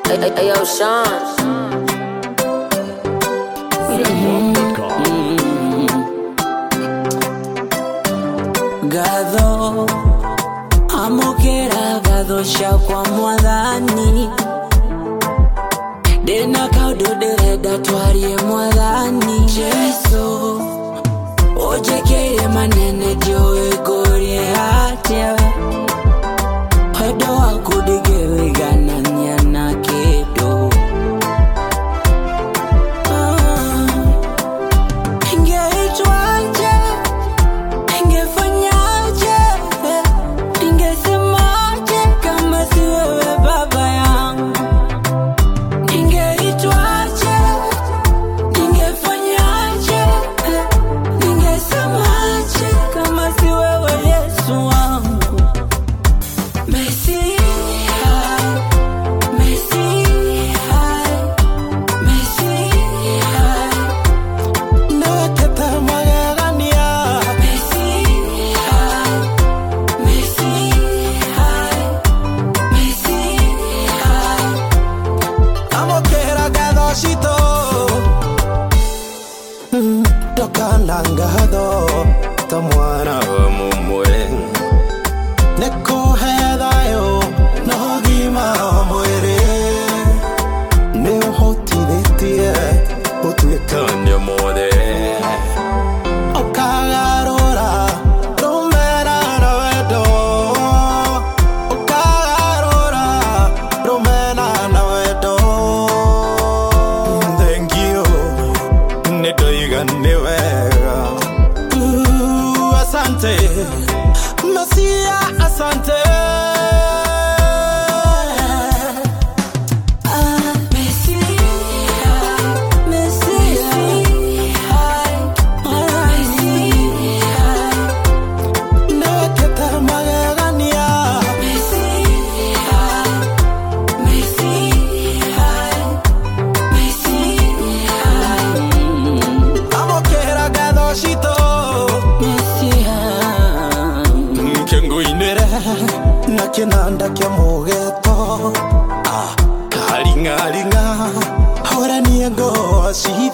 Yo, Sean. Gado amokera gado shakwa mwadhani dena kaudo dereda twarie mwadhani Jesu ojekere manene joe gorie hatia hodo wakudigewe gananya na kedo Tokanangado tamwana mumwe neko hedayo no gima muere ne hotiletie otuekanya mode okagarora romera navedo okagarora romera navedo thank you ne doigane asante Masia asante Nakinanda kya mugeto kalinga linga hora niego si